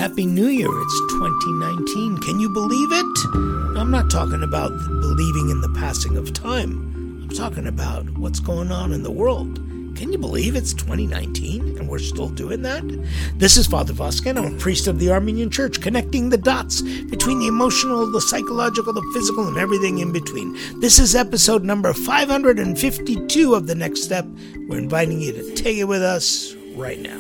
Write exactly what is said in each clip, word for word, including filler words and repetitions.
Happy New Year. It's twenty nineteen. Can you believe it? I'm not talking about believing in the passing of time. I'm talking about what's going on in the world. Can you believe it's twenty nineteen and we're still doing that? This is Father Voskin. I'm a priest of the Armenian Church, connecting the dots between the emotional, the psychological, the physical, and everything in between. This is episode number five hundred fifty-two of The Next Step. We're inviting you to take it with us right now.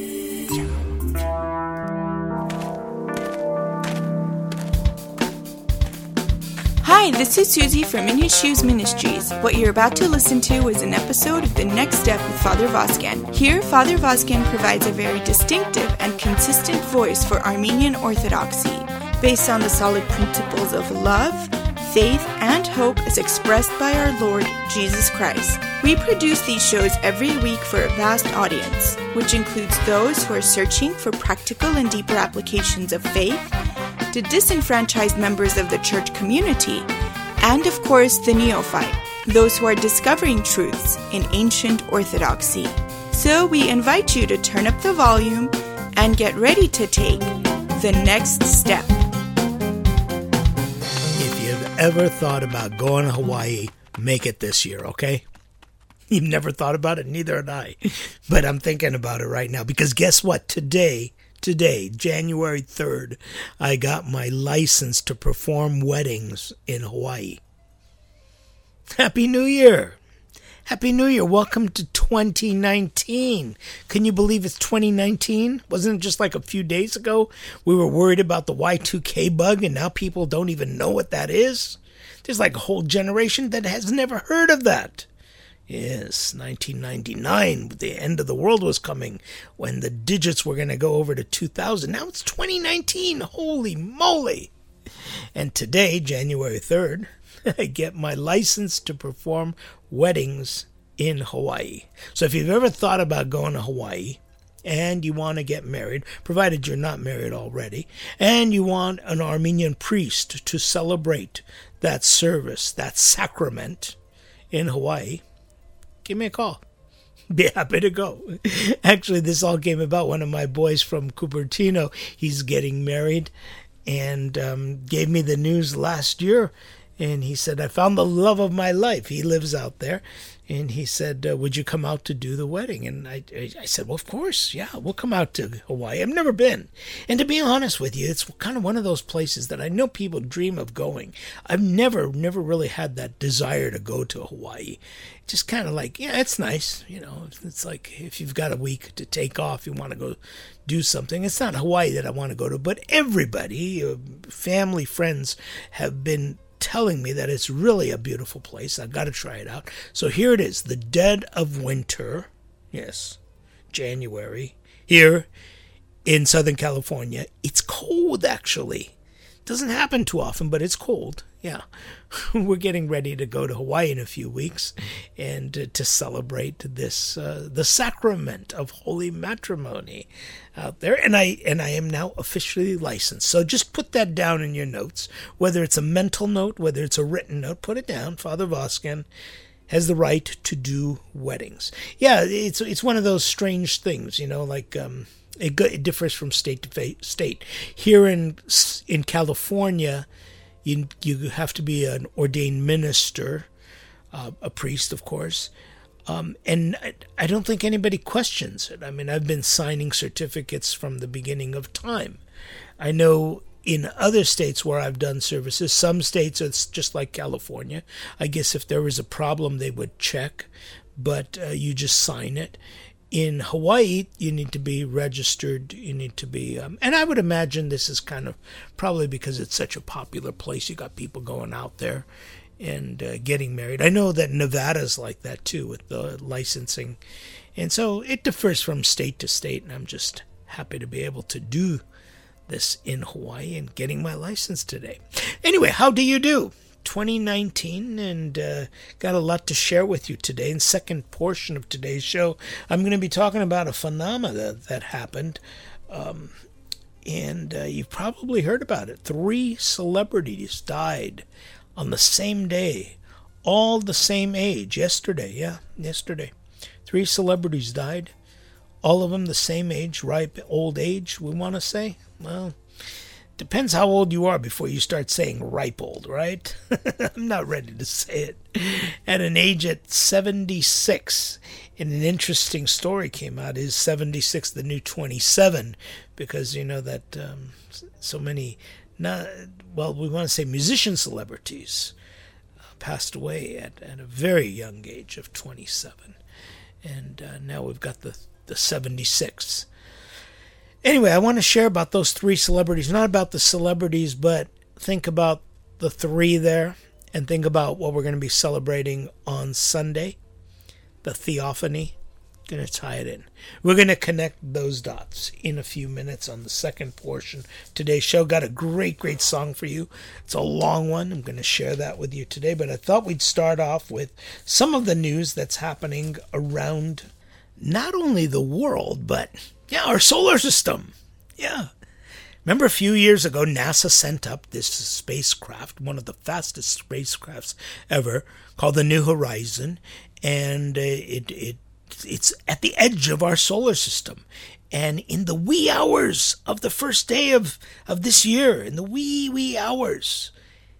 Hi, this is Susie from In His Shoes Ministries. What you're about to listen to is an episode of The Next Step with Father Voskin. Here, Father Voskin provides a very distinctive and consistent voice for Armenian Orthodoxy, based on the solid principles of love, faith, and hope as expressed by our Lord Jesus Christ. We produce these shows every week for a vast audience, which includes those who are searching for practical and deeper applications of faith, to disenfranchised members of the church community, and of course the neophyte, those who are discovering truths in ancient orthodoxy. So we invite you to turn up the volume and get ready to take the next step. If you've ever thought about going to Hawaii, make it this year, okay? You've never thought about it, neither had I. But I'm thinking about it right now, because guess what? Today, Today, January third, I got my license to perform weddings in Hawaii. Happy New Year! Happy New Year! Welcome to twenty nineteen. Can you believe it's twenty nineteen? Wasn't it just like a few days ago we were worried about the Y two K bug and now people don't even know what that is? There's like a whole generation that has never heard of that. Yes, nineteen ninety-nine, the end of the world was coming when the digits were going to go over to two thousand. Now it's twenty nineteen. Holy moly. And today, January third, I get my license to perform weddings in Hawaii. So if you've ever thought about going to Hawaii and you want to get married, provided you're not married already, and you want an Armenian priest to celebrate that service, that sacrament in Hawaii, give me a call. Be happy to go. Actually, this all came about. One of my boys from Cupertino, he's getting married, and um, gave me the news last year. And he said, I found the love of my life. He lives out there. And he said, uh, would you come out to do the wedding? And I, I said, well, of course. Yeah, we'll come out to Hawaii. I've never been. And to be honest with you, it's kind of one of those places that I know people dream of going. I've never, never really had that desire to go to Hawaii. Just kind of like, yeah, it's nice. You know, it's like if you've got a week to take off, you want to go do something. It's not Hawaii that I want to go to, but everybody, uh, family, friends have been telling me that it's really a beautiful place. I've got to try it out. So here it is, the dead of winter. Yes, January. Here in Southern California. It's cold, actually. Doesn't happen too often, but it's cold. Yeah. We're getting ready to go to Hawaii in a few weeks and uh, to celebrate this, uh, the sacrament of holy matrimony out there. And I, and I am now officially licensed. So just put that down in your notes, whether it's a mental note, whether it's a written note, put it down. Father Voskin has the right to do weddings. Yeah, it's, it's one of those strange things, you know, like, um, it, it differs from state to state. Here in, in California, You you have to be an ordained minister, uh, a priest, of course, um, and I, I don't think anybody questions it. I mean, I've been signing certificates from the beginning of time. I know in other states where I've done services, some states it's just like California. I guess if there was a problem, they would check, but uh, you just sign it. In Hawaii, you need to be registered, you need to be, um, and I would imagine this is kind of probably because it's such a popular place. You got people going out there and uh, getting married. I know that Nevada's like that too with the licensing. And so it differs from state to state, and I'm just happy to be able to do this in Hawaii and getting my license today. Anyway, how do you do? twenty nineteen, and uh, got a lot to share with you today. In second portion of today's show, I'm going to be talking about a phenomena that, that happened, um, and uh, you've probably heard about it. Three celebrities died on the same day, all the same age, yesterday, yeah, yesterday. Three celebrities died, all of them the same age, ripe old age, we want to say? Well, depends how old you are before you start saying ripe old, right? I'm not ready to say it. At an age at seventy-six, and an interesting story came out, is seventy-six the new twenty-seven? Because you know that um, so many, not, well, we want to say musician celebrities uh, passed away at, at a very young age of twenty-seven. And uh, now we've got the, the seventy-six. Anyway, I want to share about those three celebrities. Not about the celebrities, but think about the three there. And think about what we're going to be celebrating on Sunday. The Theophany. Going to tie it in. We're going to connect those dots in a few minutes on the second portion. Today's show got a great, great song for you. It's a long one. I'm going to share that with you today. But I thought we'd start off with some of the news that's happening around not only the world, but yeah, our solar system. Yeah. Remember a few years ago, NASA sent up this spacecraft, one of the fastest spacecrafts ever, called the New Horizon. And uh, it, it it's at the edge of our solar system. And in the wee hours of the first day of, of this year, in the wee, wee hours,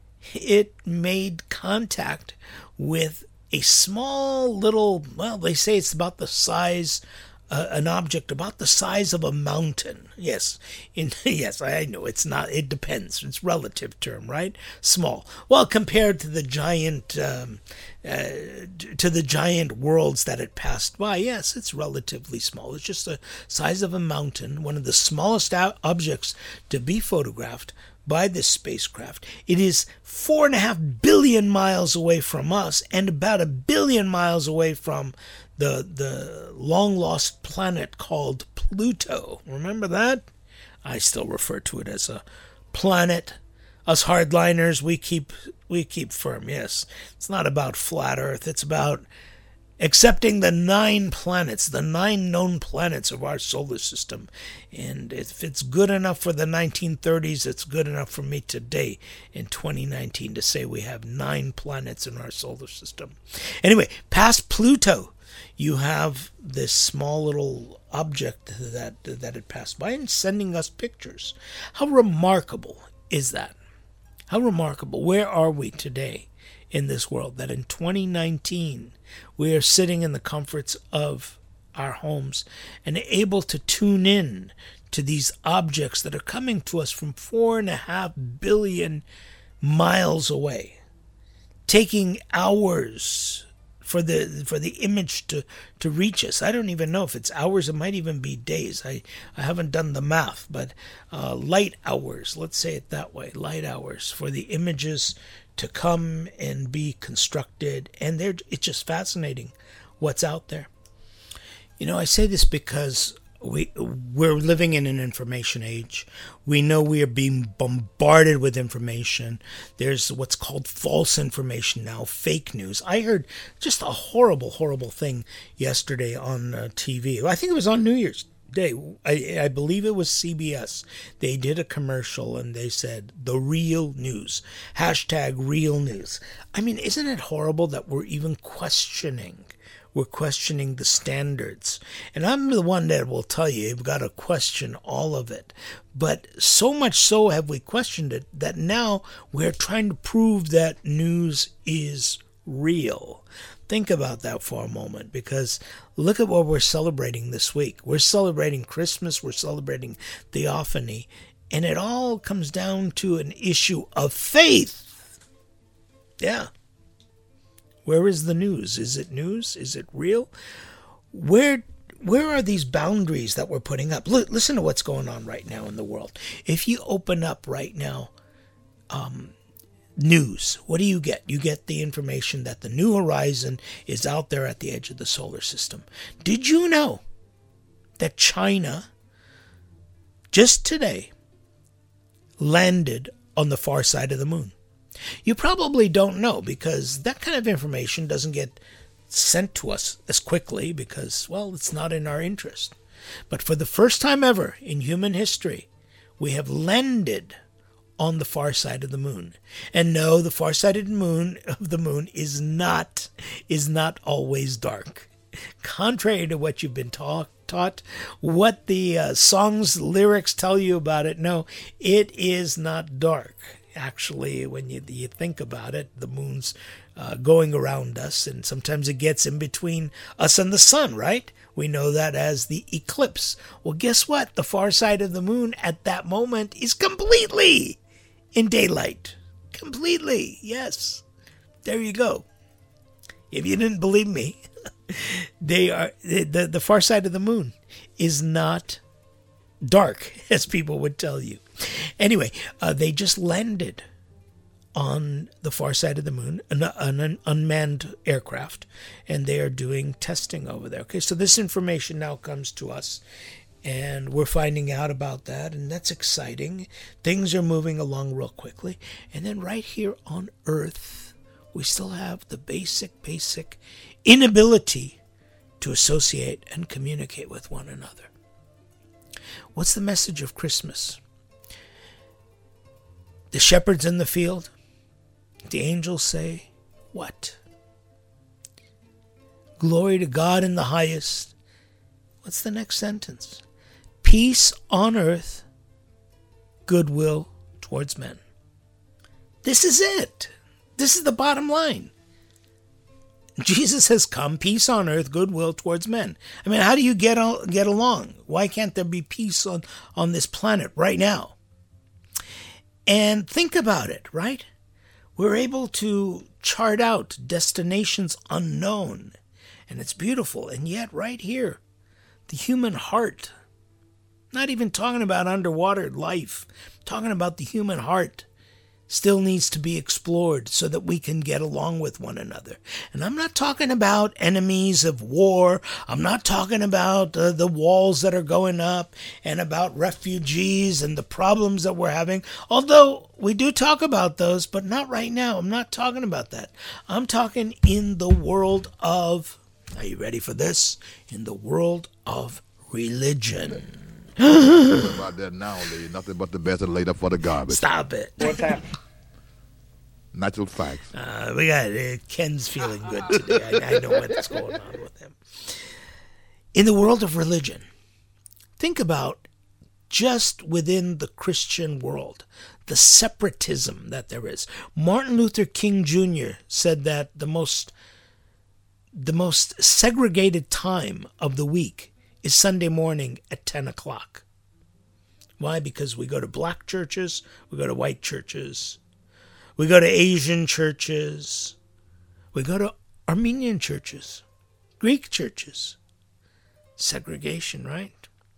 it made contact with a small little, well, they say it's about the size, uh, an object about the size of a mountain. Yes, in, yes, I know it's not, it depends. It's relative term, right? Small. Well, compared to the giant, um, uh, to the giant worlds that it passed by, yes, it's relatively small. It's just the size of a mountain, one of the smallest objects to be photographed by this spacecraft. It is four and a half billion miles away from us and about a billion miles away from the the long lost planet called Pluto. Remember that? I still refer to it as a planet. Us hardliners, we keep we keep firm. Yes, it's not about flat Earth. It's about accepting the nine planets, the nine known planets of our solar system. And if it's good enough for the nineteen thirties, it's good enough for me today in twenty nineteen to say we have nine planets in our solar system. Anyway, past Pluto, you have this small little object that that it passed by and sending us pictures. How remarkable is that? How remarkable. Where are we today in this world that in twenty nineteen we are sitting in the comforts of our homes and able to tune in to these objects that are coming to us from four and a half billion miles away, taking hours for the for the image to, to reach us. I don't even know if it's hours. It might even be days. I, I haven't done the math, but uh, light hours, let's say it that way, light hours for the images to come and be constructed. And they're, it's just fascinating what's out there. You know, I say this because we, we're living in an information age. We know we are being bombarded with information. There's what's called false information now, fake news. I heard just a horrible, horrible thing yesterday on uh, T V. I think it was on New Year's Day. I, I believe it was C B S. They did a commercial and they said, the real news. Hashtag real news. I mean, isn't it horrible that we're even questioning We're questioning the standards. And I'm the one that will tell you, you've got to question all of it. But so much so have we questioned it that now we're trying to prove that news is real. Think about that for a moment, because look at what we're celebrating this week. We're celebrating Christmas, we're celebrating Theophany, and it all comes down to an issue of faith. Yeah. Where is the news? Is it news? Is it real? Where where are these boundaries that we're putting up? Look, listen to what's going on right now in the world. If you open up right now um, news, what do you get? You get the information that the New Horizon is out there at the edge of the solar system. Did you know that China, just today, landed on the far side of the moon? You probably don't know, because that kind of information doesn't get sent to us as quickly because, well, it's not in our interest. But for the first time ever in human history, we have landed on the far side of the moon. And no, the far side of the moon of the moon is not is not always dark. contrary to what you've been taught, taught what the uh, song's lyrics tell you about it, no, it is not dark. Actually, when you, you think about it, the moon's uh, going around us, and sometimes it gets in between us and the sun, right? We know that as the eclipse. Well, guess what? The far side of the moon at that moment is completely in daylight. Completely, yes. There you go. If you didn't believe me, they are the, the, the far side of the moon is not dark, as people would tell you. Anyway, uh, they just landed on the far side of the moon, an, an unmanned aircraft, and they are doing testing over there. Okay, so this information now comes to us, and we're finding out about that, and that's exciting. Things are moving along real quickly. And then right here on Earth, we still have the basic, basic inability to associate and communicate with one another. What's the message of Christmas? The shepherds in the field, the angels say, what? Glory to God in the highest. What's the next sentence? Peace on earth, goodwill towards men. This is it. This is the bottom line. Jesus has come, peace on earth, goodwill towards men. I mean, how do you get get along? Why can't there be peace on, on this planet right now? And think about it, right? We're able to chart out destinations unknown, and it's beautiful. And yet, right here, the human heart, not even talking about underwater life, talking about the human heart, still needs to be explored so that we can get along with one another. And I'm not talking about enemies of war. I'm not talking about uh, the walls that are going up and about refugees and the problems that we're having. Although we do talk about those, but not right now. I'm not talking about that. I'm talking in the world of, are you ready for this? In the world of religion. About that now, lady. Nothing but the best and laid up for the garbage. Stop it. What's happening? Natural facts. Uh, we got uh, Ken's feeling good today. I, I know what's going on with him. In the world of religion, think about just within the Christian world, the separatism that there is. Martin Luther King Junior said that the most, the most segregated time of the week is Sunday morning at ten o'clock. Why? Because we go to black churches, we go to white churches, we go to Asian churches, we go to Armenian churches, Greek churches. Segregation, right?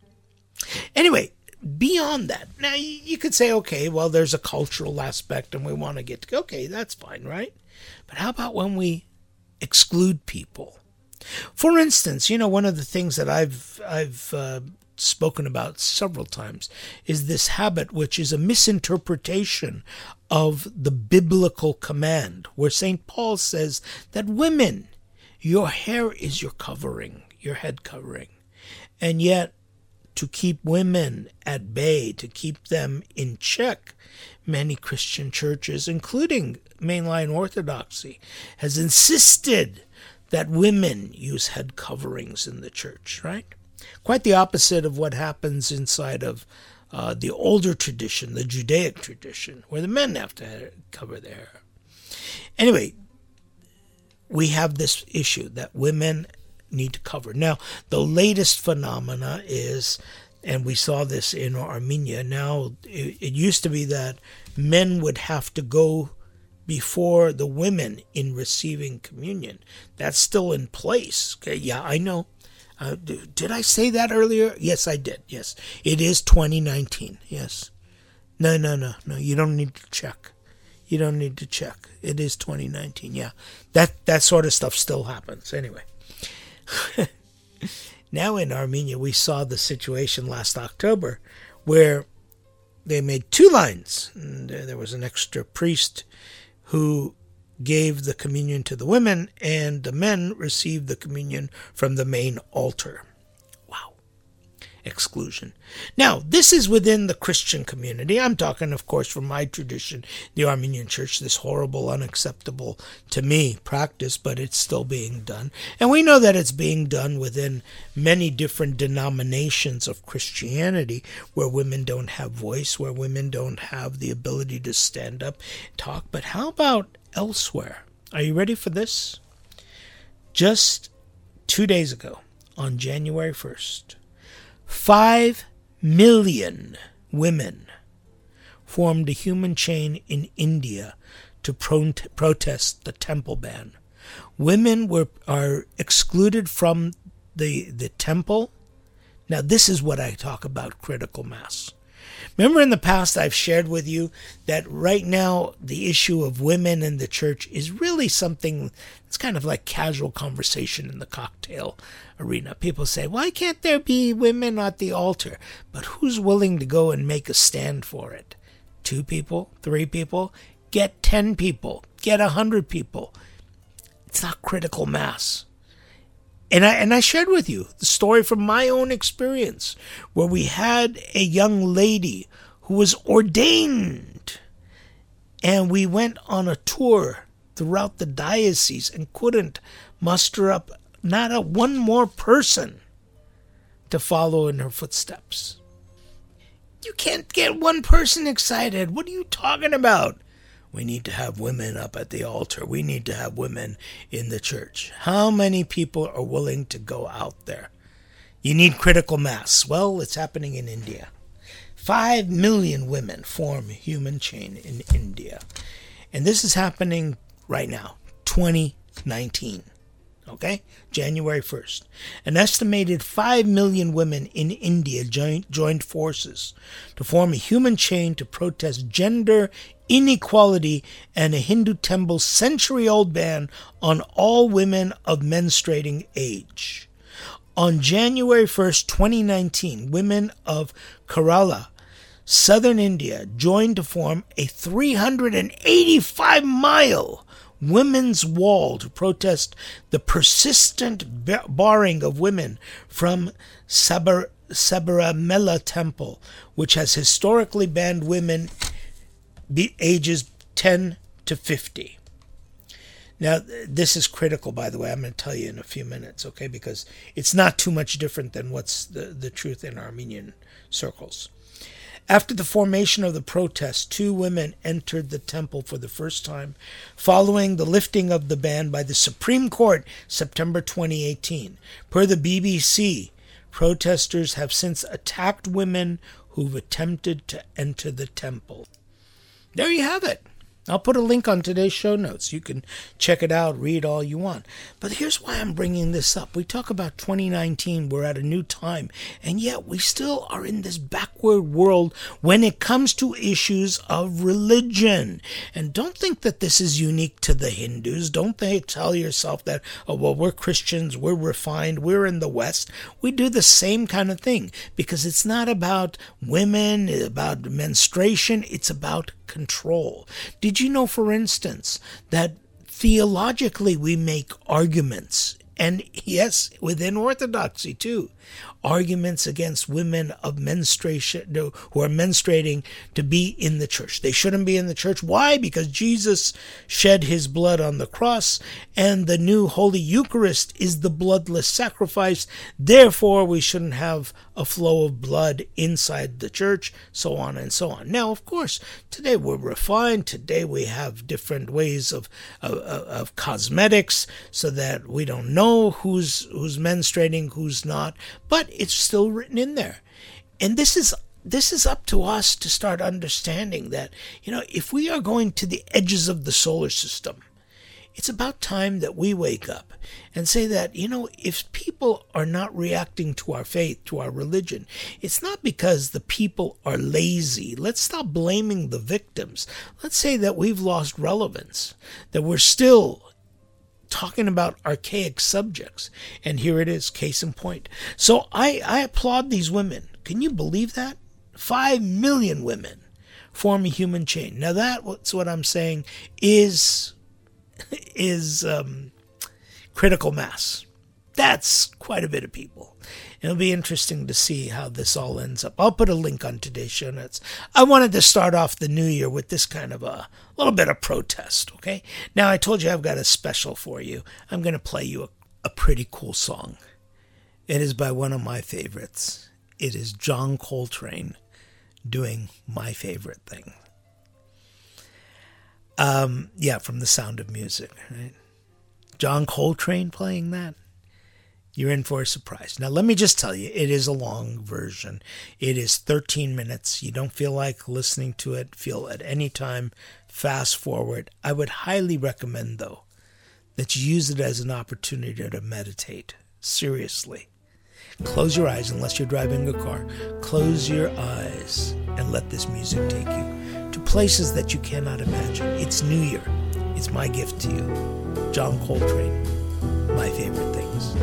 Anyway, beyond that, now you could say, okay, well, there's a cultural aspect and we want to get to, okay, that's fine, right? But how about when we exclude people? For instance, you know, one of the things that I've I've uh, spoken about several times is this habit, which is a misinterpretation of the biblical command, where Saint Paul says that women, your hair is your covering, your head covering, and yet to keep women at bay, to keep them in check, many Christian churches, including mainline Orthodoxy, has insisted that women use head coverings in the church, right? Quite the opposite of what happens inside of uh, the older tradition, the Judaic tradition, where the men have to cover their hair. Anyway, we have this issue that women need to cover. Now, the latest phenomena is, and we saw this in Armenia, now it, it used to be that men would have to go before the women in receiving communion. That's still in place. Okay, yeah, I know. Uh, did I say that earlier? Yes, I did. Yes, it is twenty nineteen. Yes. No, no, no, no. You don't need to check. You don't need to check. It is twenty nineteen. Yeah, that that sort of stuff still happens. Anyway. Now in Armenia, we saw the situation last October where they made two lines. And there was an extra priest who gave the communion to the women, and the men received the communion from the main altar. Wow. exclusion. Now, this is within the Christian community. I'm talking, of course, from my tradition, the Armenian Church, this horrible, unacceptable to me practice, but it's still being done. And we know that it's being done within many different denominations of Christianity where women don't have voice, where women don't have the ability to stand up and talk. But how about elsewhere? Are you ready for this? Just two days ago, on January first, Five million women formed a human chain in India to pro- protest the temple ban. Women were are excluded from the the temple. Now, this is what I talk about critical mass. Remember in the past I've shared with you that right now the issue of women in the church is really something that's kind of like casual conversation in the cocktail arena. People say, why can't there be women at the altar? But who's willing to go and make a stand for it? Two people? Three people? Get ten people. Get a hundred people. It's not critical mass. And I and I shared with you the story from my own experience where we had a young lady who was ordained, and we went on a tour throughout the diocese and couldn't muster up not a one more person to follow in her footsteps. You can't get one person excited. What are you talking about? We need to have women up at the altar. We need to have women in the church. How many people are willing to go out there? You need critical mass. Well, it's happening in India. Five million women form a human chain in India. And this is happening right now, twenty nineteen. Okay? January first. An estimated five million women in India joined, joined forces to form a human chain to protest gender inequality and a Hindu temple's century-old ban on all women of menstruating age. On January first, twenty nineteen, women of Kerala, southern India, joined to form a three hundred eighty-five mile women's wall to protest the persistent barring of women from Sabar- Sabarimala Temple, which has historically banned women ages ten to fifty. Now, this is critical, by the way. I'm going to tell you in a few minutes, okay? Because it's not too much different than what's the, the truth in Armenian circles. After the formation of the protest, two women entered the temple for the first time following the lifting of the ban by the Supreme Court September twenty eighteen. Per the B B C, protesters have since attacked women who've attempted to enter the temple. There you have it. I'll put a link on today's show notes. You can check it out, read all you want. But here's why I'm bringing this up. We talk about twenty nineteen, we're at a new time, and yet we still are in this backward world when it comes to issues of religion. And don't think that this is unique to the Hindus. Don't they tell yourself that, oh, well, we're Christians, we're refined, we're in the West. We do the same kind of thing because it's not about women, it's about menstruation, it's about control. Did you know, for instance, that theologically we make arguments, and yes, within Orthodoxy too, arguments against women of menstruation who are menstruating to be in the church. They shouldn't be in the church. Why? Because Jesus shed his blood on the cross, and the new Holy Eucharist is the bloodless sacrifice. Therefore, we shouldn't have a flow of blood inside the church, so on and so on. Now, of course, today we're refined. Today we have different ways of of, of cosmetics so that we don't know who's who's menstruating, who's not. But it's still written in there. And this is this is up to us to start understanding that, you know, if we are going to the edges of the solar system, it's about time that we wake up and say that, you know, if people are not reacting to our faith, to our religion, it's not because the people are lazy. Let's stop blaming the victims. Let's say that we've lost relevance, that we're still talking about archaic subjects. And here it is, case in point. So I, I applaud these women. Can you believe that? Five million women form a human chain. Now that's what I'm saying is, is um, critical mass. That's quite a bit of people. It'll be interesting to see how this all ends up. I'll put a link on today's show notes. I wanted to start off the new year with this kind of a little bit of protest, okay? Now, I told you I've got a special for you. I'm going to play you a, a pretty cool song. It is by one of my favorites. It is John Coltrane doing My Favorite Thing. Um, yeah, from The Sound of Music, right? John Coltrane playing that. You're in for a surprise. Now, let me just tell you, it is a long version. It is thirteen minutes. You don't feel like listening to it. Feel at any time. Fast forward. I would highly recommend, though, that you use it as an opportunity to meditate. Seriously. Close your eyes unless you're driving a car. Close your eyes and let this music take you to places that you cannot imagine. It's New Year. It's my gift to you. John Coltrane, My Favorite Things.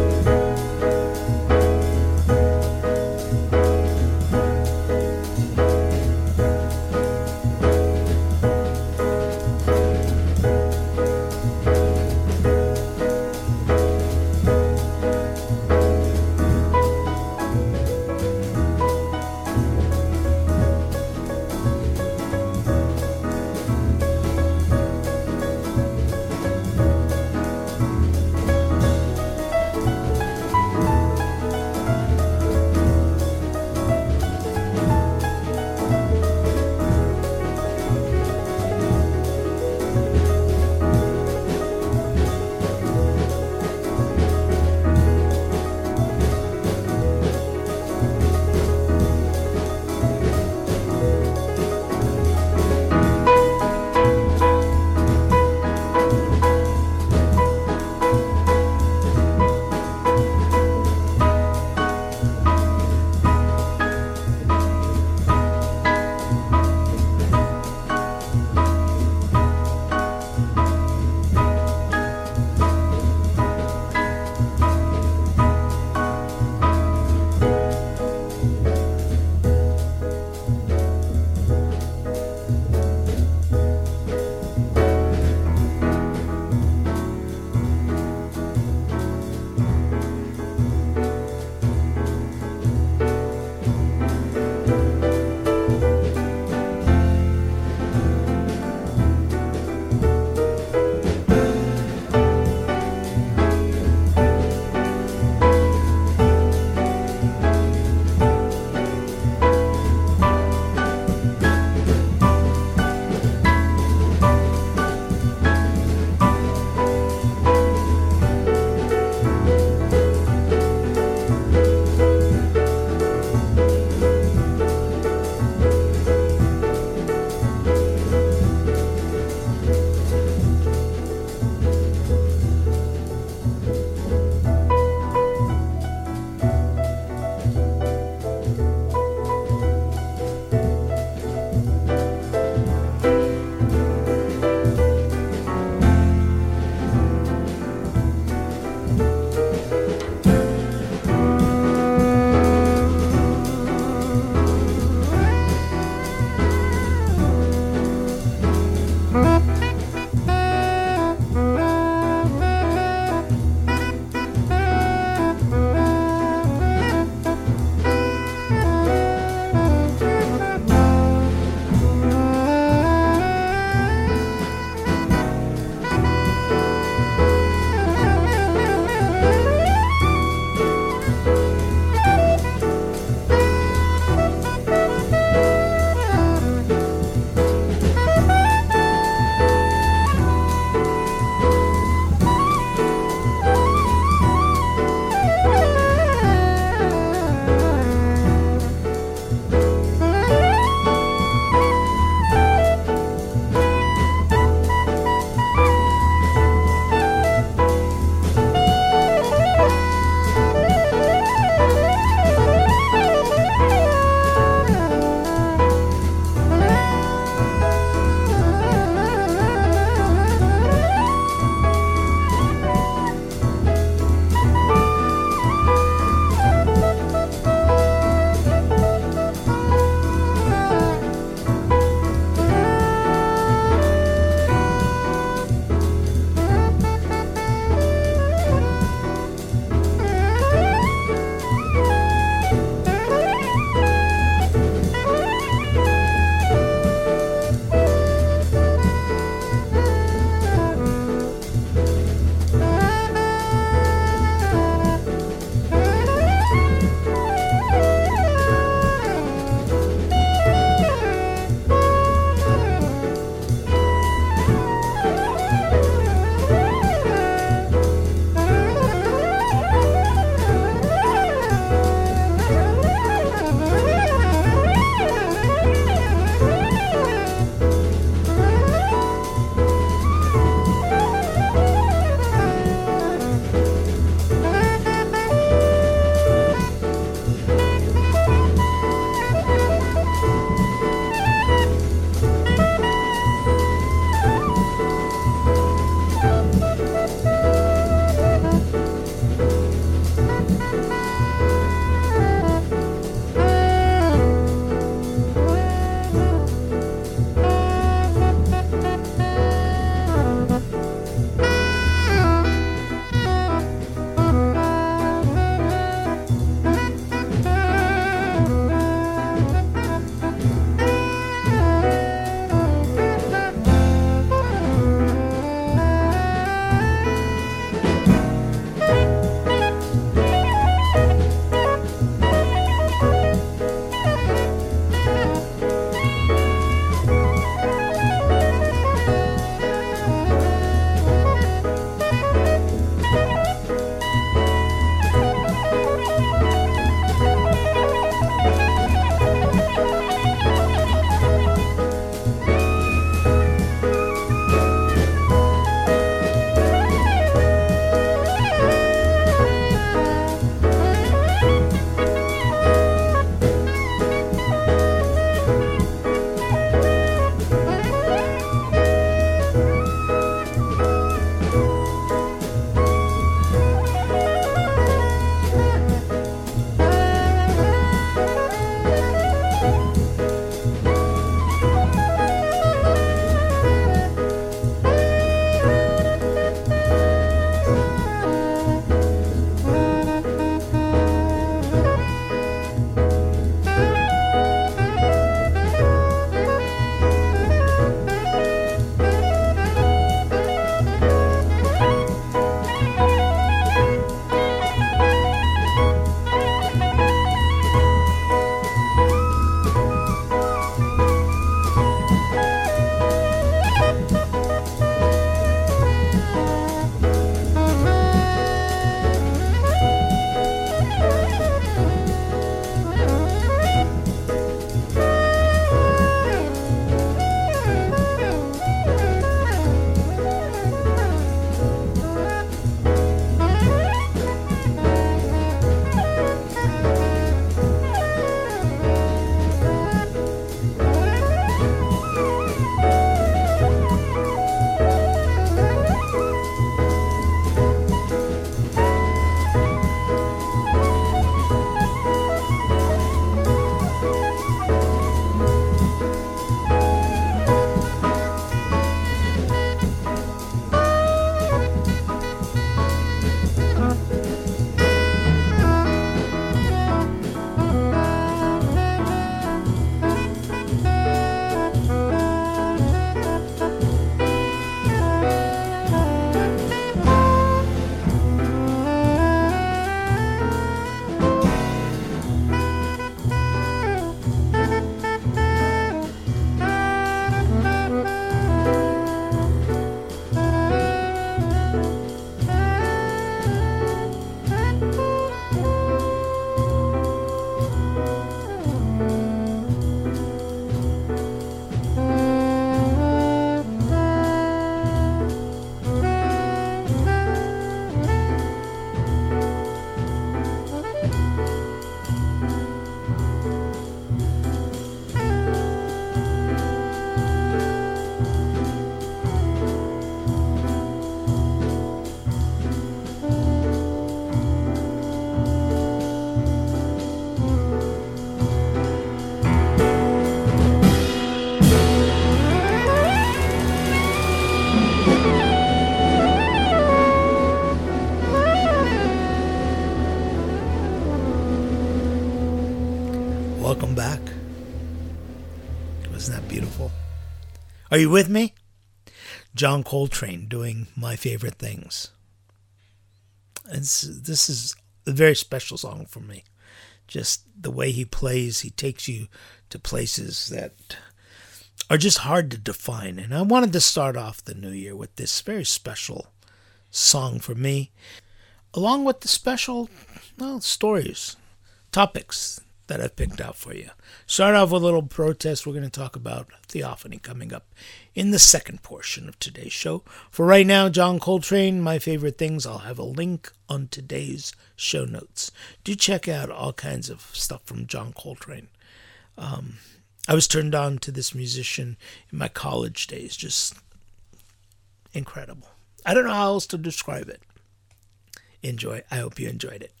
Welcome back. Wasn't that beautiful? Are you with me? John Coltrane doing My Favorite Things. It's, this is a very special song for me. Just the way he plays, he takes you to places that are just hard to define. And I wanted to start off the new year with this very special song for me, along with the special, well, stories, topics that I've picked out for you. Start off with a little protest. We're going to talk about Theophany coming up in the second portion of today's show. For right now, John Coltrane, My Favorite Things. I'll have a link on today's show notes. Do check out all kinds of stuff from John Coltrane. Um, I was turned on to this musician in my college days. Just incredible. I don't know how else to describe it. Enjoy. I hope you enjoyed it.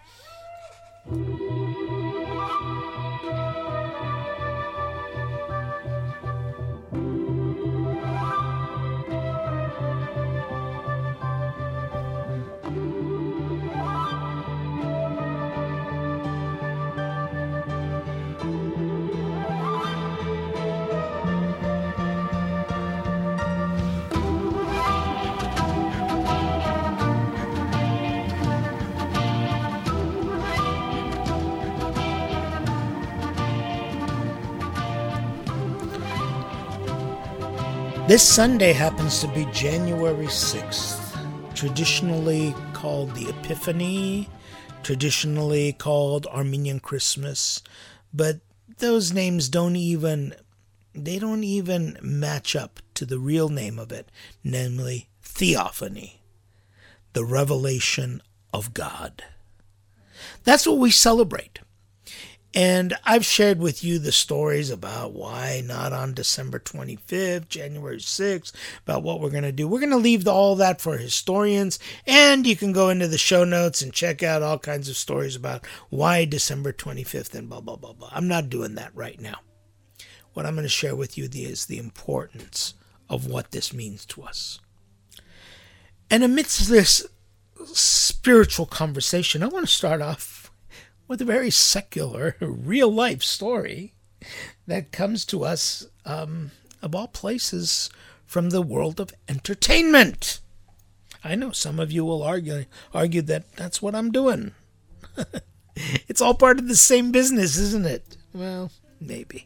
This Sunday happens to be January sixth, traditionally called the Epiphany, traditionally called Armenian Christmas, but those names don't even, they don't even match up to the real name of it, namely Theophany, the revelation of God. That's what we celebrate. And I've shared with you the stories about why not on December twenty-fifth, January sixth, about what we're going to do. We're going to leave all that for historians, and you can go into the show notes and check out all kinds of stories about why December twenty-fifth and blah, blah, blah, blah. I'm not doing that right now. What I'm going to share with you is the importance of what this means to us. And amidst this spiritual conversation, I want to start off with a very secular, real-life story that comes to us, um, of all places, from the world of entertainment. I know some of you will argue, argue that that's what I'm doing. It's all part of the same business, isn't it? Well, maybe.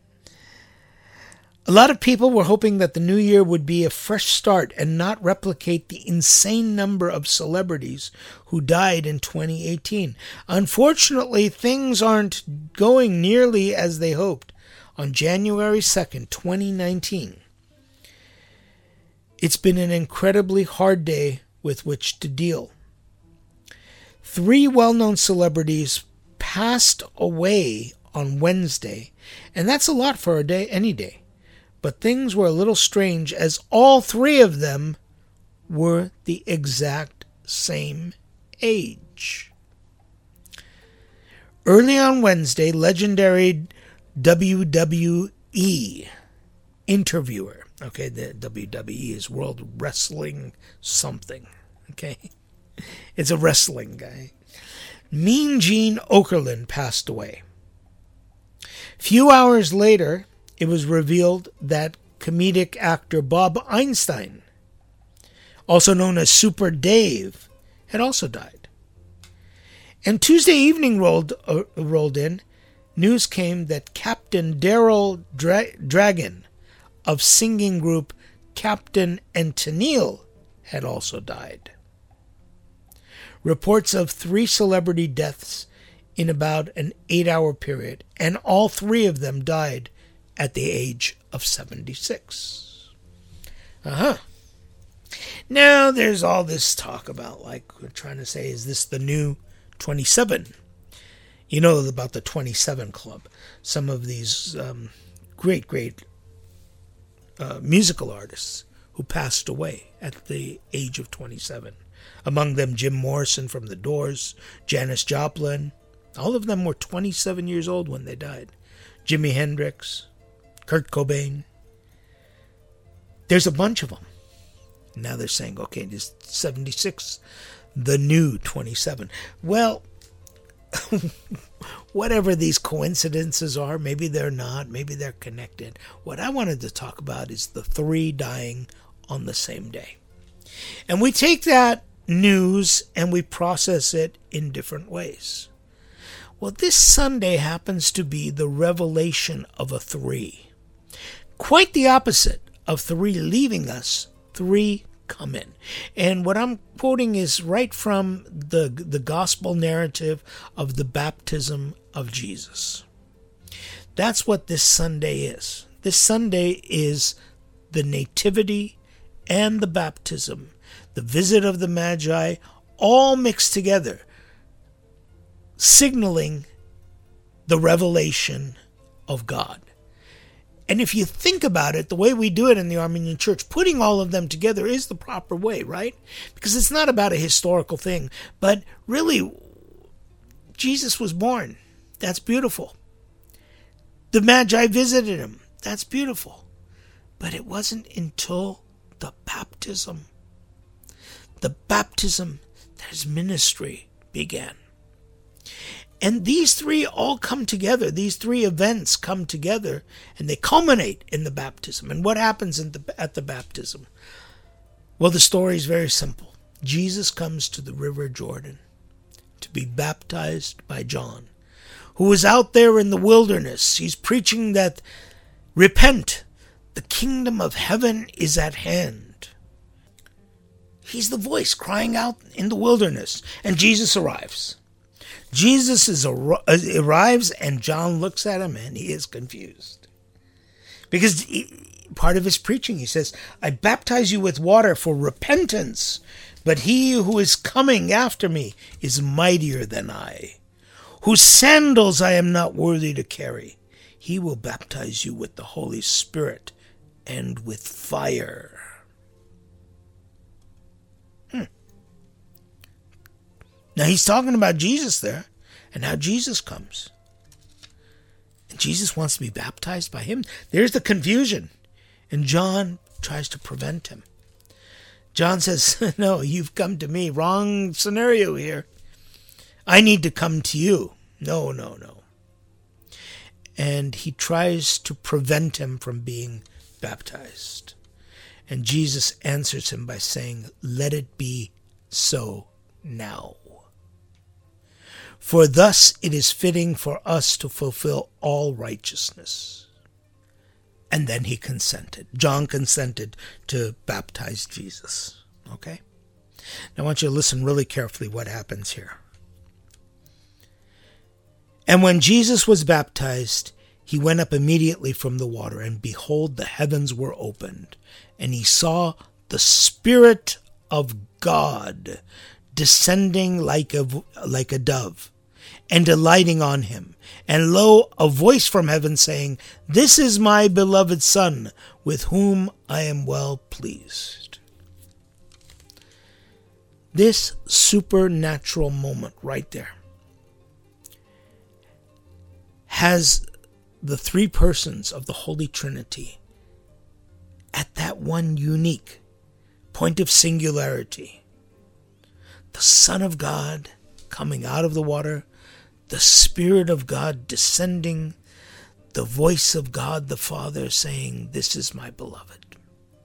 A lot of people were hoping that the new year would be a fresh start and not replicate the insane number of celebrities who died in twenty eighteen. Unfortunately, things aren't going nearly as they hoped. On January second, twenty nineteen, it's been an incredibly hard day with which to deal. Three well-known celebrities passed away on Wednesday, and that's a lot for a day, any day. But things were a little strange as all three of them were the exact same age. Early on Wednesday, legendary W W E interviewer, okay, the W W E is World Wrestling something, okay, it's a wrestling guy, Mean Gene Okerlund passed away. Few hours later, it was revealed that comedic actor Bob Einstein, also known as Super Dave, had also died. And Tuesday evening rolled uh, rolled in. News came that Captain Daryl Dra- Dragon of singing group Captain and Tennille had also died. Reports of three celebrity deaths in about an eight-hour period, and all three of them died at the age of seventy-six. Uh-huh. Now, there's all this talk about, like, we're trying to say, is this the new twenty-seven? You know about the twenty-seven Club. Some of these um, great, great uh, musical artists who passed away at the age of twenty-seven. Among them, Jim Morrison from The Doors, Janis Joplin. All of them were twenty-seven years old when they died. Jimi Hendrix, Kurt Cobain. There's a bunch of them. Now they're saying, okay, this seventy-six, the new twenty-seven. Well, whatever these coincidences are, maybe they're not, maybe they're connected. What I wanted to talk about is the three dying on the same day. And we take that news and we process it in different ways. Well, this Sunday happens to be the revelation of a three. Quite the opposite of three leaving us, three come in. And what I'm quoting is right from the, the gospel narrative of the baptism of Jesus. That's what this Sunday is. This Sunday is the nativity and the baptism, the visit of the Magi, all mixed together, signaling the revelation of God. And if you think about it, the way we do it in the Armenian Church, putting all of them together is the proper way, right? Because it's not about a historical thing, but really, Jesus was born. That's beautiful. The Magi visited him. That's beautiful. But it wasn't until the baptism, the baptism that his ministry began. And these three all come together. These three events come together and they culminate in the baptism. And what happens in the, at the baptism? Well, the story is very simple. Jesus comes to the River Jordan to be baptized by John, who is out there in the wilderness. He's preaching that, repent, the kingdom of heaven is at hand. He's the voice crying out in the wilderness. And Jesus arrives. Jesus is ar- arrives and John looks at him and he is confused. Because he, part of his preaching, he says, I baptize you with water for repentance, but he who is coming after me is mightier than I, whose sandals I am not worthy to carry. He will baptize you with the Holy Spirit and with fire. Hmm. Now he's talking about Jesus there, and how Jesus comes. And Jesus wants to be baptized by him. There's the confusion. And John tries to prevent him. John says, no, you've come to me. Wrong scenario here. I need to come to you. No, no, no. And he tries to prevent him from being baptized. And Jesus answers him by saying, let it be so now. For thus it is fitting for us to fulfill all righteousness. And then he consented. John consented to baptize Jesus. Okay? Now I want you to listen really carefully what happens here. And when Jesus was baptized, he went up immediately from the water, and behold, the heavens were opened, and he saw the Spirit of God descending like a, like a dove, and alighting on him. And lo, a voice from heaven saying, this is my beloved Son, with whom I am well pleased. This supernatural moment right there has the three persons of the Holy Trinity at that one unique point of singularity. The Son of God coming out of the water, the Spirit of God descending, the voice of God the Father saying, this is my beloved.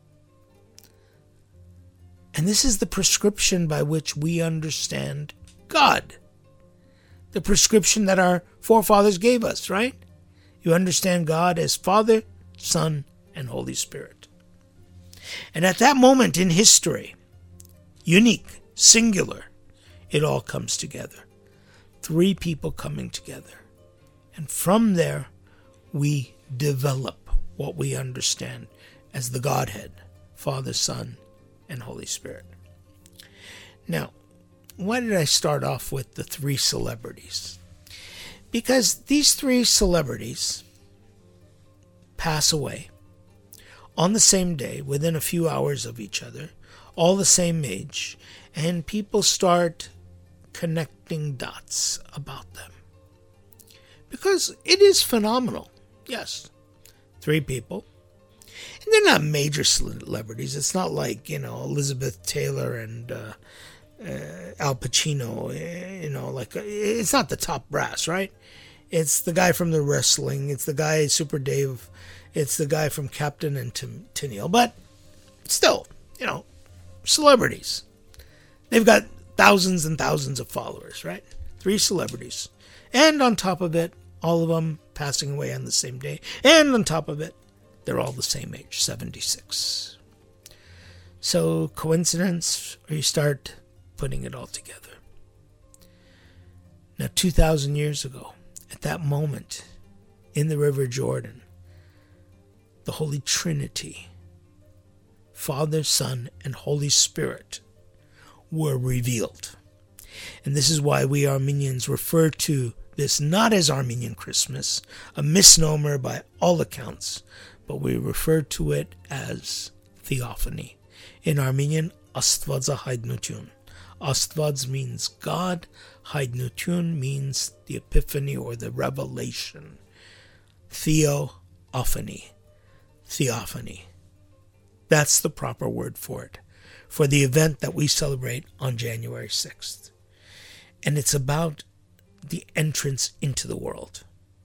And this is the prescription by which we understand God. The prescription that our forefathers gave us, right? You understand God as Father, Son, and Holy Spirit. And at that moment in history, unique, singular, it all comes together. Three people coming together. And from there, we develop what we understand as the Godhead, Father, Son, and Holy Spirit. Now, why did I start off with the three celebrities? Because these three celebrities pass away on the same day, within a few hours of each other, all the same age, and people start connecting dots about them. Because it is phenomenal. Yes, three people. And they're not major celebrities. It's not like, you know, Elizabeth Taylor and uh, uh, Al Pacino, you know, like, it's not the top brass, right? It's the guy from the wrestling. It's the guy, Super Dave. It's the guy from Captain and Tim, Tennille. But still, you know, celebrities. They've got thousands and thousands of followers, right? Three celebrities. And on top of it, all of them passing away on the same day. And on top of it, they're all the same age, seventy-six. So, coincidence, or you start putting it all together. Now, two thousand years ago, at that moment, in the River Jordan, the Holy Trinity, Father, Son, and Holy Spirit, were revealed. And this is why we Armenians refer to this not as Armenian Christmas, a misnomer by all accounts, but we refer to it as Theophany. In Armenian, Astvadza Haidnutun. Astvadz means God, Haidnutun means the epiphany or the revelation. Theophany. Theophany. That's the proper word for it, for the event that we celebrate on January sixth. And it's about the entrance into the world.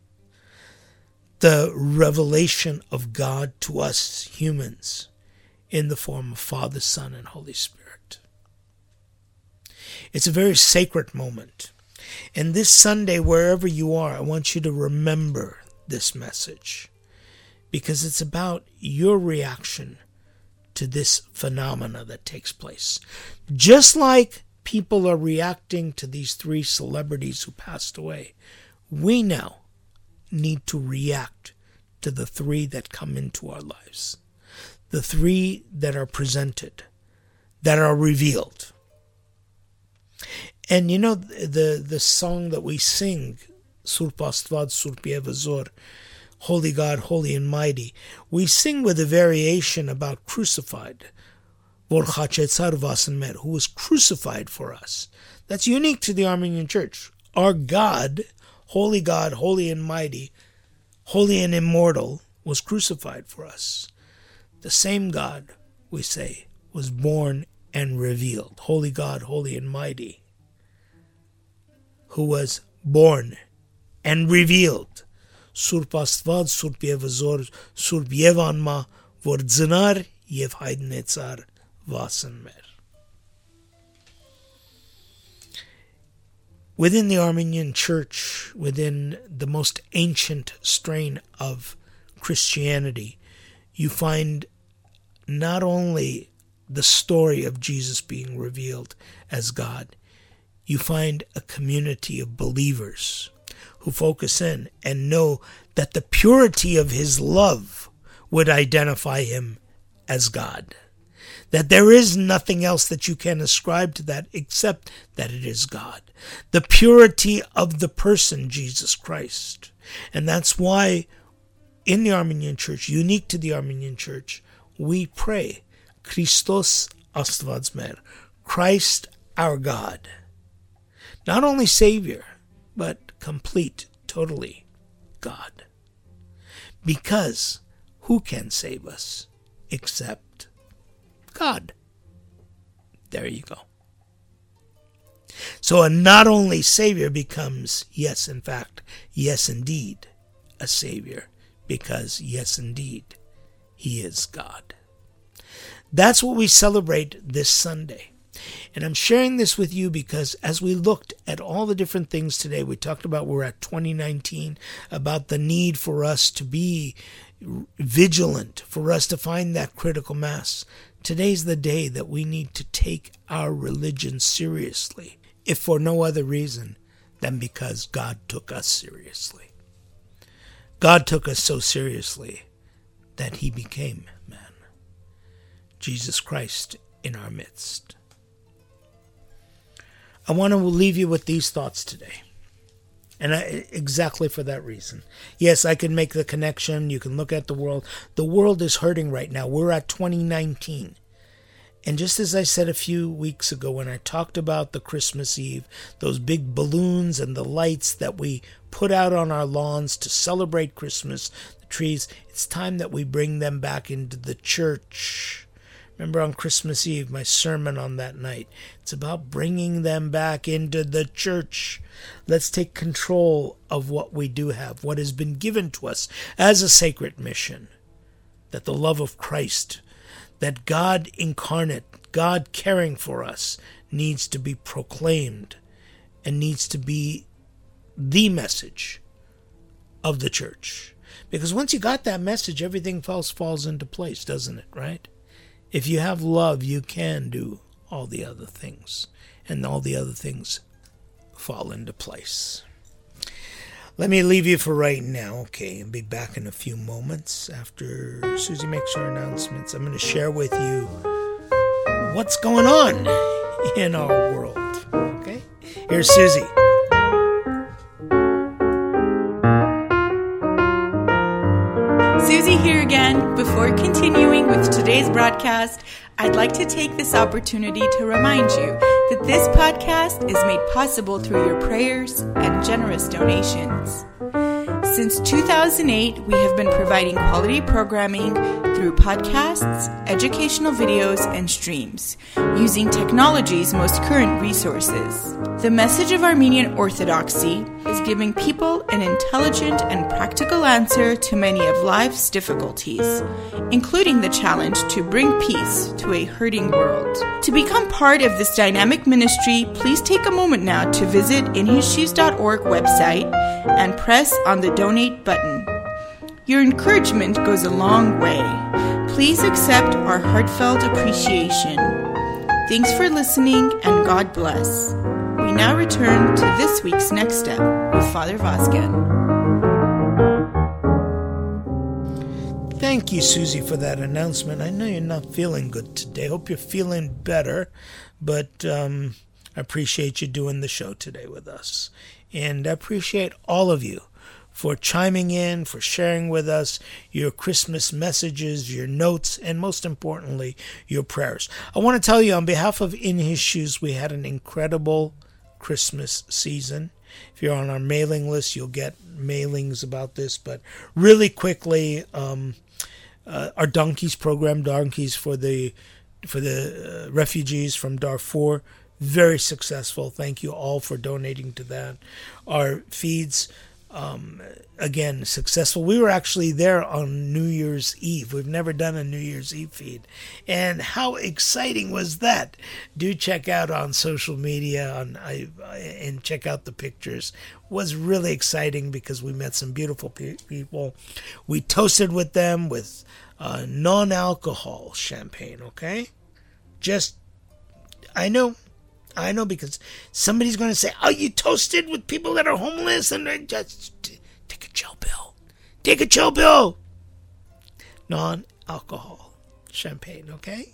The revelation of God to us humans in the form of Father, Son, and Holy Spirit. It's a very sacred moment. And this Sunday, wherever you are, I want you to remember this message, because it's about your reaction to this phenomena that takes place. Just like people are reacting to these three celebrities who passed away, we now need to react to the three that come into our lives. The three that are presented, that are revealed. And you know, the, the song that we sing, Surp Astvad, Surp Yevazor, Holy God, Holy and Mighty, we sing with a variation about crucified, Vor Chachetzar Vasenmer, who was crucified for us. That's unique to the Armenian Church. Our God, Holy God, Holy and Mighty, Holy and Immortal, was crucified for us. The same God, we say, was born and revealed. Holy God, Holy and Mighty, who was born and revealed. Surp Astvad, Surp Yevazor, Surp Yevanma, Vor Dzinar, Yev Haidnetzar, Vasenmer. Within the Armenian Church, within the most ancient strain of Christianity, you find not only the story of Jesus being revealed as God, you find a community of believers who focus in and know that the purity of his love would identify him as God. That there is nothing else that you can ascribe to that except that it is God. The purity of the person, Jesus Christ. And that's why in the Armenian Church, unique to the Armenian Church, we pray, Christos Astvadzmer, Christ our God. Not only Savior, but complete, totally God. Because who can save us except God? There you go. So a not only Savior becomes, yes, in fact, yes, indeed, a Savior, because, yes, indeed, he is God. That's what we celebrate this Sunday. And I'm sharing this with you because as we looked at all the different things today, we talked about we're at twenty nineteen, about the need for us to be vigilant, for us to find that critical mass. Today's the day that we need to take our religion seriously, if for no other reason than because God took us seriously. God took us so seriously that he became man. Jesus Christ in our midst. I want to leave you with these thoughts today. And I, exactly for that reason. Yes, I can make the connection. You can look at the world. The world is hurting right now. We're at twenty nineteen. And just as I said a few weeks ago when I talked about the Christmas Eve, those big balloons and the lights that we put out on our lawns to celebrate Christmas, the trees, it's time that we bring them back into the church. Remember on Christmas Eve, my sermon on that night. It's about bringing them back into the church. Let's take control of what we do have, what has been given to us as a sacred mission. That the love of Christ, that God incarnate, God caring for us, needs to be proclaimed and needs to be the message of the church. Because once you got that message, everything else falls into place, doesn't it, right? If you have love, you can do all the other things, and all the other things fall into place. Let me leave you for right now, okay, and be back in a few moments after Susie makes her announcements. I'm going to share with you what's going on in our world, okay? Here's Susie. Susie here again. Before continuing with today's broadcast, I'd like to take this opportunity to remind you that this podcast is made possible through your prayers and generous donations. Since two thousand eight, we have been providing quality programming through podcasts, educational videos, and streams, using technology's most current resources. The message of Armenian Orthodoxy is giving people an intelligent and practical answer to many of life's difficulties, including the challenge to bring peace to a hurting world. To become part of this dynamic ministry, please take a moment now to visit in his shoes dot org website and press on the donate button. Your encouragement goes a long way. Please accept our heartfelt appreciation. Thanks for listening, and God bless. We now return to this week's Next Step with Father Vazgen. Thank you, Susie, for that announcement. I know you're not feeling good today. Hope you're feeling better, but um, I appreciate you doing the show today with us. And I appreciate all of you for chiming in, for sharing with us your Christmas messages, your notes, and most importantly, your prayers. I want to tell you on behalf of In His Shoes, we had an incredible Christmas season. If you're on our mailing list, you'll get mailings about this. But really quickly, um, uh, our Donkeys program, Donkeys for the for the uh, refugees from Darfur, very successful. Thank you all for donating to that. Our feeds, um, again, successful. We were actually there on New Year's Eve. We've never done a New Year's Eve feed. And how exciting was that? Do check out on social media on I, and check out the pictures. It was really exciting because we met some beautiful pe- people. We toasted with them with uh, non-alcohol champagne, okay? Just, I know. I know, because somebody's going to say, oh, you toasted with people that are homeless, and they just take a chill pill. Take a chill pill. Non-alcohol champagne, okay?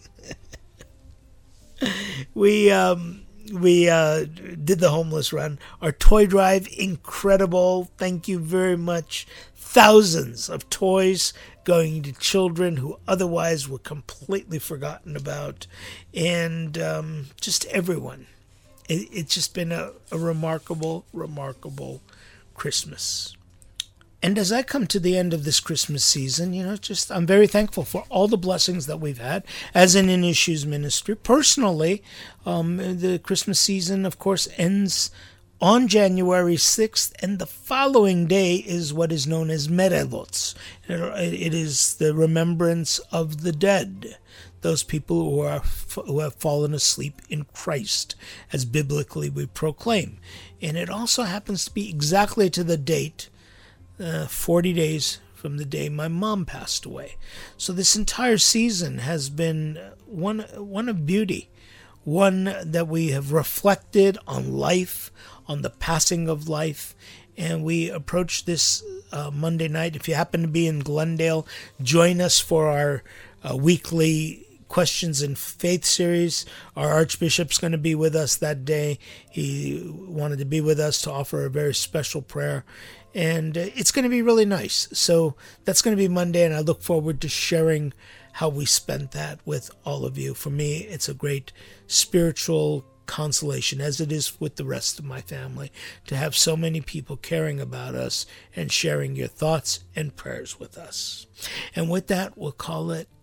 we um, we uh, did the homeless run. Our toy drive, incredible. Thank you very much. Thousands of toys going to children who otherwise were completely forgotten about, and um, just everyone. It, it's just been a, a remarkable, remarkable Christmas. And as I come to the end of this Christmas season, you know, just I'm very thankful for all the blessings that we've had as an In His Shoes ministry. Personally, um, the Christmas season, of course, ends on January sixth, and the following day is what is known as Merelotz. It is the remembrance of the dead, those people who are who have fallen asleep in Christ, as biblically we proclaim. And it also happens to be exactly to the date, uh, forty days from the day my mom passed away. So this entire season has been one one of beauty, one that we have reflected on life, on the passing of life, and we approach this uh, Monday night. If you happen to be in Glendale, join us for our uh, weekly Questions in Faith series. Our Archbishop's going to be with us that day. He wanted to be with us to offer a very special prayer, and uh, it's going to be really nice. So that's going to be Monday, and I look forward to sharing how we spent that with all of you. For me, it's a great spiritual consolation, as it is with the rest of my family, to have so many people caring about us and sharing your thoughts and prayers with us. And with that, we'll call it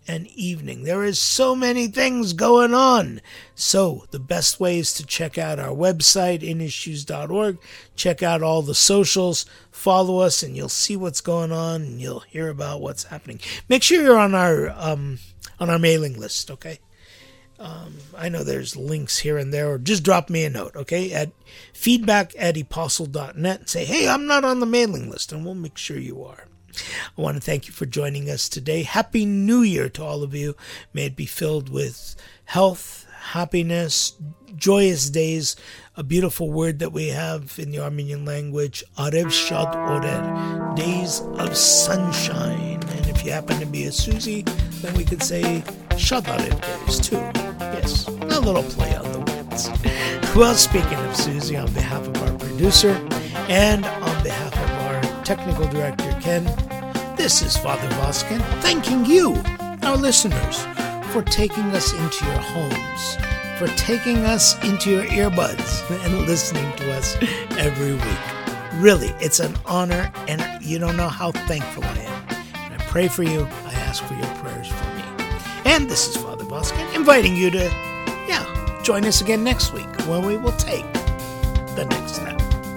and evening. There is so many things going on. So the best way is to check out our website, in his shoes dot org. Check out all the socials. Follow us, and you'll see what's going on, and you'll hear about what's happening. Make sure you're on our um, on our mailing list, okay? Um, I know there's links here and there, or just drop me a note, okay, at feedback at apostle dot net and say, hey, I'm not on the mailing list, and we'll make sure you are. I want to thank you for joining us today. Happy New Year to all of you. May it be filled with health, happiness, joyous days, a beautiful word that we have in the Armenian language, Arev Shad Orer, days of sunshine. And if you happen to be a Susie, then we could say Shad Arev days too. Yes, a little play on the words. Well, speaking of Susie, on behalf of our producer and on behalf of our technical director, Ken, this is Father Voskin thanking you, our listeners, for taking us into your homes, for taking us into your earbuds and listening to us every week. Really, it's an honor, and you don't know how thankful I am. And I pray for you. I ask for your prayers for me. And this is Father Voskin inviting you to, yeah, join us again next week when we will take the next step.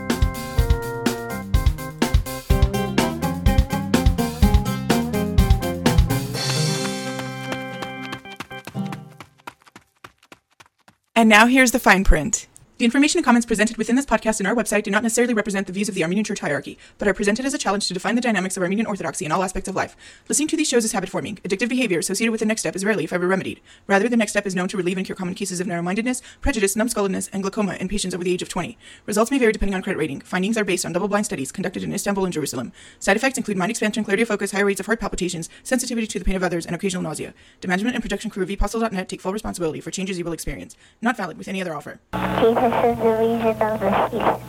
And now here's the fine print. The information and comments presented within this podcast and our website do not necessarily represent the views of the Armenian Church hierarchy, but are presented as a challenge to define the dynamics of Armenian Orthodoxy in all aspects of life. Listening to these shows is habit-forming. Addictive behavior associated with the next step is rarely, if ever, remedied. Rather, the next step is known to relieve and cure common cases of narrow-mindedness, prejudice, numbskulledness, and glaucoma in patients over the age of twenty. Results may vary depending on credit rating. Findings are based on double-blind studies conducted in Istanbul and Jerusalem. Side effects include mind expansion, clarity of focus, higher rates of heart palpitations, sensitivity to the pain of others, and occasional nausea. The management and production crew of apostle dot net take full responsibility for changes you will experience. Not valid with any other offer. Jesus is the reason of the season.